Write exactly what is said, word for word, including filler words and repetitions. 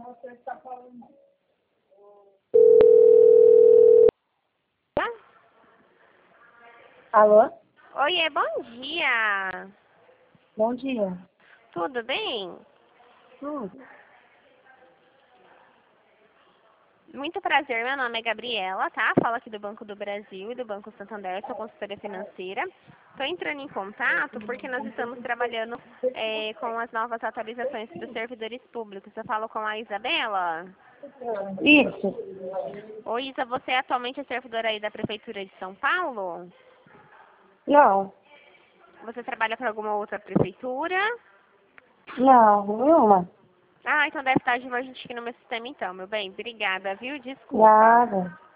Alô? Oiê, bom dia. Bom dia. Tudo bem? Tudo. Muito prazer, meu nome é Gabriela, tá? Falo aqui do Banco do Brasil e do Banco Santander, sou consultora financeira. Estou entrando em contato porque nós estamos trabalhando é, com as novas atualizações para os servidores públicos. Eu falo com a Isabela. Isso. Oi, Isa, você é atualmente servidora aí da Prefeitura de São Paulo? Não. Você trabalha para alguma outra prefeitura? Não, nenhuma. Ah, então deve estar de emergente aqui no meu sistema então, meu bem. Obrigada, viu? Desculpa. Nada.